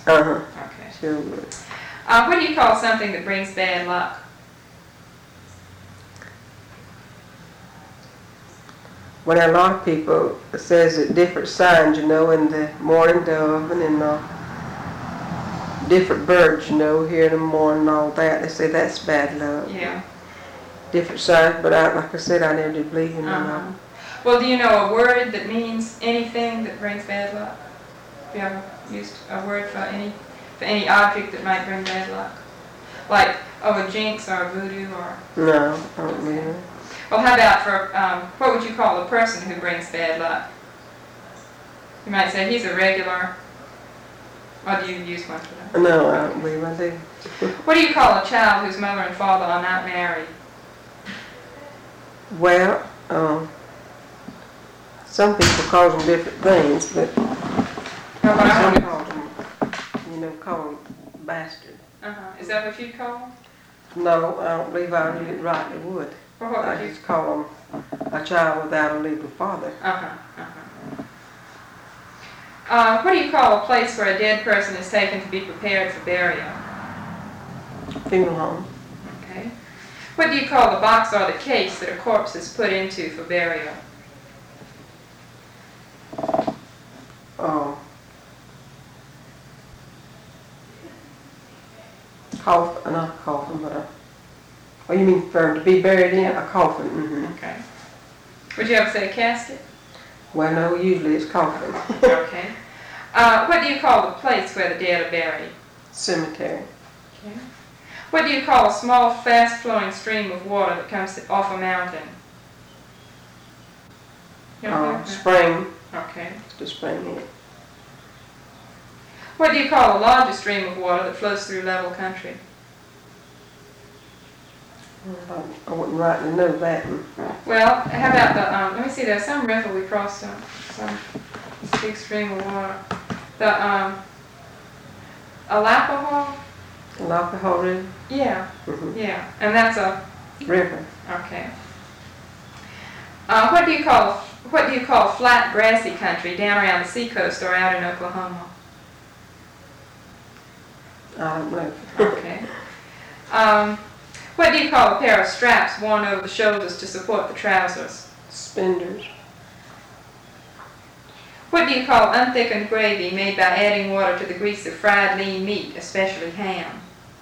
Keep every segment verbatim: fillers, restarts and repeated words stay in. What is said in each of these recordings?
Uh-huh. Okay. Sure would. Uh, what do you call something that brings bad luck? Well, a lot of people says that different signs, you know, in the morning dove and in the different birds, you know, here in the morning and all that. They say that's bad luck. Yeah. Different signs, but I, like I said, I never did believe in them. Uh-huh. Well, do you know a word that means anything that brings bad luck? Have you ever used a word for any for any object that might bring bad luck? Like, oh, a jinx or a voodoo or... No, I don't believe it. Well, how about for, um, what would you call a person who brings bad luck? You might say he's a regular, or do you use one for that? No, I don't believe I do. What do you call a child whose mother and father are not married? Well, um, some people call them different things, but No, but I some want call them, you know, call them bastard. uh-huh. Is that what you'd call them? No, I don't believe I read it right. It would. Or what would I you? just call them a child without a legal father. Uh-huh, uh-huh. Uh, what do you call a place where a dead person is taken to be prepared for burial? Funeral home. Okay. What do you call the box or the case that a corpse is put into for burial? Oh. Coffin, not a coffin, but a, oh, you mean for to be buried in? A coffin, mm-hmm. Okay. Would you ever say a casket? Well, no, usually it's coffin. Okay. Uh, what do you call the place where the dead are buried? Cemetery. Okay. What do you call a small, fast-flowing stream of water that comes off a mountain? You don't Uh, know that? spring. Okay. The spring here. What do you call a larger stream of water that flows through level country? I, I wouldn't rightly know that one. Well, how about the, um, let me see, there's some river we crossed on, some big stream of water. The, um, Alapaho? Alapaho River? Yeah, Mm-hmm. yeah, and that's a, River. okay. Uh, what do you call, what do you call flat, grassy country down around the seacoast or out in Oklahoma? I don't know. Okay. Um, what do you call a pair of straps worn over the shoulders to support the trousers? Spenders. What do you call unthickened gravy made by adding water to the grease of fried lean meat, especially ham?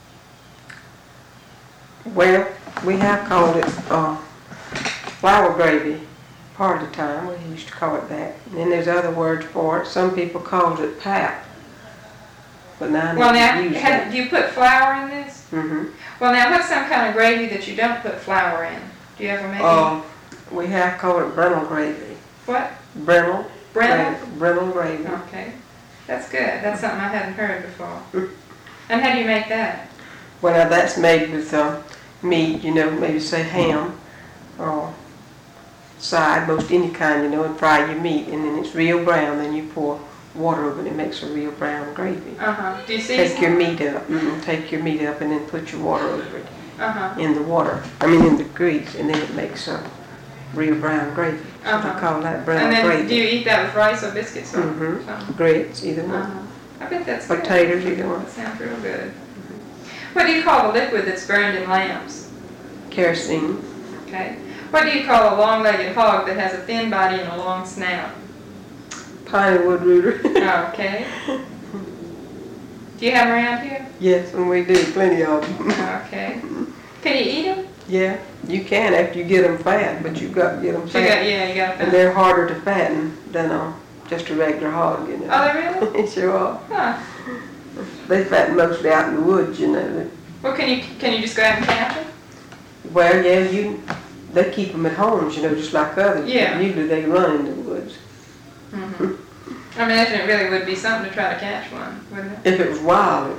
Well, we have called it uh, flour gravy part of the time. We used to call it that. And then there's other words for it. Some people called it pap. But now Well, now, I use have, it. do you put flour in this? Mm-hmm. Well, now, what's some kind of gravy that you don't put flour in? Do you ever make Uh, we have called it Brennel gravy. What? Brennel. Brennel? Gra- Brennel gravy. Okay. That's good. That's something I hadn't heard before. And how do you make that? Well, now that's made with uh, meat, you know, maybe say ham or side, most any kind, you know, and fry your meat. And then it's real brown. Then you pour water over it. It makes a real brown gravy. Uh-huh. Do you see? Take your meat up. Mm-hmm. Take your meat up and then put your water over it Uh-huh. in the water. I mean in the grease, and then it makes a real brown gravy. So Uh-huh. we call that brown And then gravy. do you eat that with rice or biscuits or Mm-hmm. something? Grits, either one. Uh-huh. I bet that's good. Potatoes, either one. That sounds real good. What do you call the liquid that's burned in lamps? Kerosene. Okay. What do you call a long-legged hog that has a thin body and a long snout? Piney wood rooter. Okay. Do you have them around here? Yes, and we do. Plenty of them. Okay. Can you eat them? Yeah, you can after you get them fat, but you've got to get them You fat. got, yeah, you got And that. they're harder to fatten than uh, just a regular hog, you know. Oh, they really? Sure are. Huh. They fatten mostly out in the woods, you know. Well, can you can you just go out and catch them? Well, yeah, you. They keep them at homes, you know, just like others. Yeah. But usually they run in the woods. Mm-hmm. I imagine it really would be something to try to catch one, wouldn't it? If it was wild,